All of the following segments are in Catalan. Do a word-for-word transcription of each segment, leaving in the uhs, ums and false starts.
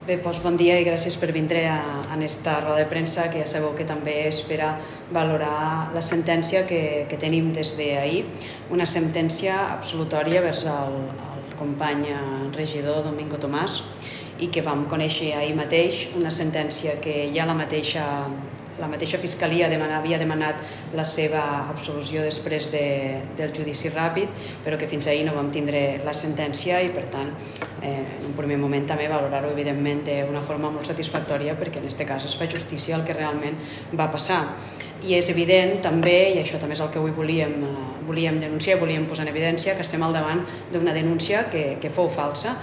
Bé, doncs bon dia i gràcies per vindre a, a esta roda de premsa, que ja sabeu que també és per a valorar la sentència que, que tenim des d'ahir, una sentència absolutòria vers el, el company regidor Domingo Tomàs, i que vam conèixer ahir mateix, una sentència que ja la mateixa La mateixa Fiscalia demana, havia demanat la seva absolució després de, del judici ràpid, però que fins ahir no vam tindre la sentència i, per tant, eh, en un primer moment també valorar-ho, evidentment, d'una forma molt satisfactòria, perquè en aquest cas es fa justícia al que realment va passar. I és evident també, i això també és el que avui volíem, volíem denunciar, volíem posar en evidència, que estem al davant d'una denúncia que, que fou falsa,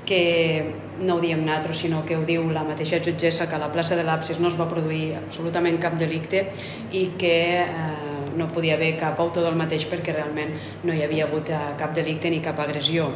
que no ho diem nosaltres, sinó que ho diu la mateixa jutgessa, que a la plaça de l'Absis no es va produir absolutament cap delicte i que eh, no podia haver cap autor del mateix perquè realment no hi havia hagut cap delicte ni cap agressió.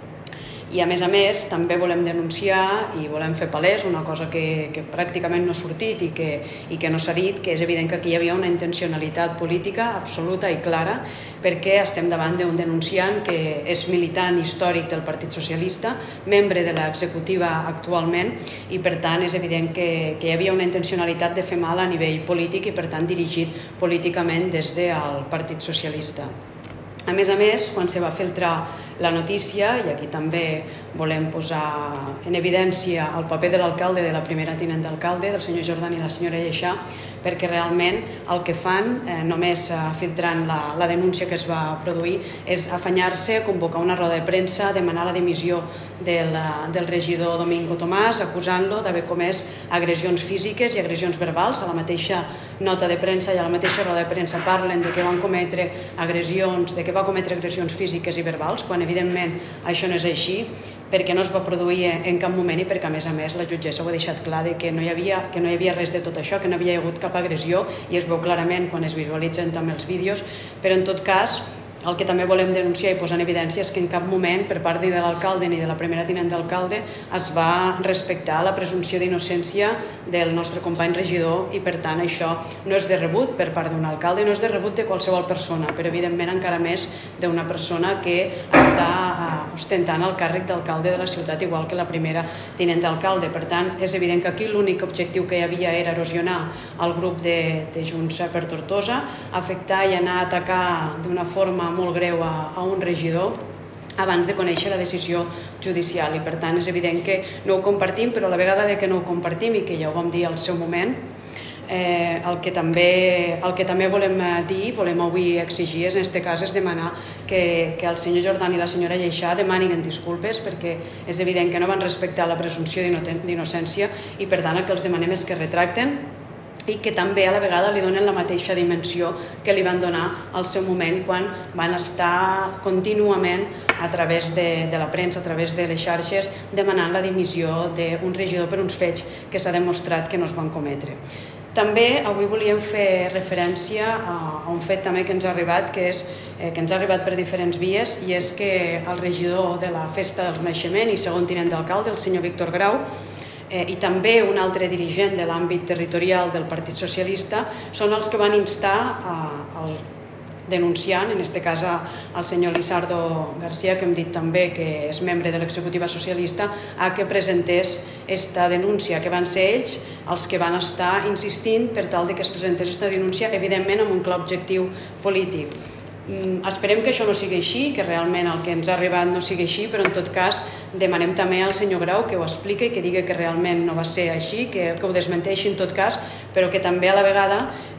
I a més a més també volem denunciar i volem fer palès una cosa que, que pràcticament no ha sortit i que, i que no s'ha dit, que és evident que aquí hi havia una intencionalitat política absoluta i clara, perquè estem davant d'un denunciant que és militant històric del Partit Socialista, membre de l'executiva actualment, i per tant és evident que, que hi havia una intencionalitat de fer mal a nivell polític i per tant dirigit políticament des del Partit Socialista. A més a més, quan se va filtrar la notícia, i aquí també volem posar en evidència el paper de l'alcalde, de la primera tinent d'alcalde, del senyor Jordan i la senyora Lleixà, perquè realment el que fan, eh, només eh, filtrant la, la denúncia que es va produir, és afanyar-se, convocar una roda de premsa, demanar la dimissió del, del regidor Domingo Tomàs, acusant-lo d'haver comès agressions físiques i agressions verbals. A la mateixa nota de premsa i a la mateixa roda de premsa parlen de que van cometre agressions, de que va cometre agressions físiques i verbals, quan evidentment això no és així, perquè no es va produir en cap moment i perquè a més a més la jutgessa ho ha deixat clar de que no hi havia, que no hi havia res de tot això, que no havia hagut cap agressió, i es veu clarament quan es visualitzen també els vídeos, però en tot cas el que també volem denunciar i posar en evidència és que en cap moment per part ni de l'alcalde ni de la primera tinent d'alcalde es va respectar la presumpció d'innocència del nostre company regidor, i per tant això no és de rebut per part d'un alcalde, no és de rebut de qualsevol persona, però evidentment encara més d'una persona que està ostentant el càrrec d'alcalde de la ciutat, igual que la primera tinent d'alcalde. Per tant, és evident que aquí l'únic objectiu que hi havia era erosionar el grup de, de Junts per Tortosa, afectar i anar a atacar d'una forma molt greu a, a un regidor abans de conèixer la decisió judicial, i per tant és evident que no ho compartim, però a la vegada de que no ho compartim i que ja ho vam dir al seu moment, eh, el, que també, el que també volem dir, volem avui exigir, és, en aquest cas és demanar que, que el senyor Jordan i la senyora Lleixà demanin disculpes, perquè és evident que no van respectar la presumpció d'innocència i per tant el que els demanem és que retracten i que també a la vegada li donen la mateixa dimensió que li van donar al seu moment quan van estar contínuament a través de, de la premsa, a través de les xarxes, demanant la dimissió d'un regidor per uns fets que s'ha demostrat que no es van cometre. També avui volíem fer referència a, a un fet també que ens ha arribat, que és eh, que ens ha arribat per diferents vies, i és que el regidor de la Festa del Renaixement i segon tinent d'alcalde, el senyor Víctor Grau, Eh, i també un altre dirigent de l'àmbit territorial del Partit Socialista són els que van instar eh, el denunciant, en aquest cas el senyor Lizardo García, que hem dit també que és membre de l'executiva socialista, a que presentés esta denúncia, que van ser ells els que van estar insistint per tal de que es presentés esta denúncia, evidentment amb un clar objectiu polític. Esperem que això no sigui així, que realment el que ens ha arribat no sigui així, però en tot cas demanem també al senyor Grau que ho expliqui i que digui que realment no va ser així, que, que ho desmenteixi en tot cas, però que també a la vegada,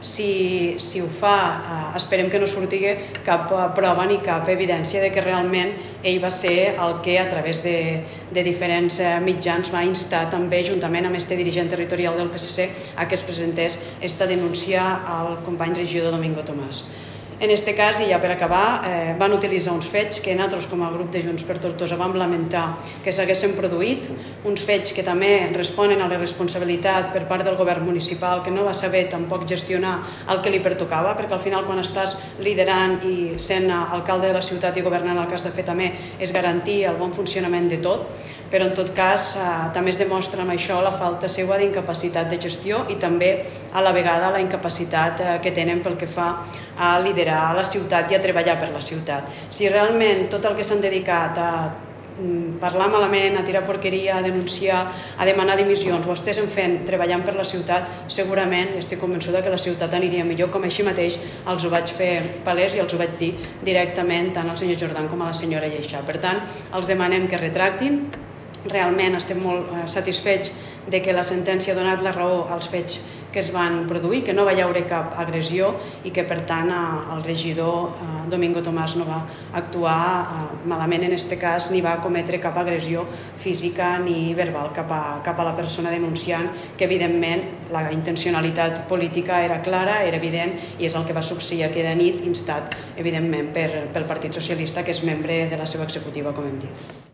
si, si ho fa, eh, esperem que no surti cap prova ni cap evidència de que realment ell va ser el que a través de, de diferents mitjans va instar també, juntament amb este dirigent territorial del P S C, a que es presentés esta denúncia al company regidor Domingo Tomàs. En aquest cas, i ja per acabar, eh, van utilitzar uns fets que nosaltres com a grup de Junts per Tortosa vam lamentar que s'haguessin produït, uns fets que també responen a la responsabilitat per part del govern municipal, que no va saber tampoc gestionar el que li pertocava, perquè al final quan estàs liderant i sent alcalde de la ciutat i governant, el que has de fer també és garantir el bon funcionament de tot, però en tot cas eh, també es demostra amb això la falta seva d'incapacitat de gestió i també a la vegada la incapacitat eh, que tenen pel que fa a liderar a la ciutat i a treballar per la ciutat. Si realment tot el que s'han dedicat a parlar malament, a tirar porqueria, a denunciar, a demanar dimissions, ho estiguéssim fent treballant per la ciutat, segurament estic convençuda que la ciutat aniria millor, com així mateix els ho vaig fer palès i els ho vaig dir directament tant al senyor Jordan com a la senyora Lleixà. Per tant, els demanem que retractin. Realment estem molt satisfets de que la sentència ha donat la raó als fets que es van produir, que no va haver cap agressió i que, per tant, el regidor Domingo Tomàs no va actuar malament en aquest cas ni va cometre cap agressió física ni verbal cap a, cap a la persona denunciant, que evidentment la intencionalitat política era clara, era evident, i és el que va succeir aquella nit, instat evidentment per, pel Partit Socialista, que és membre de la seva executiva, com hem dit.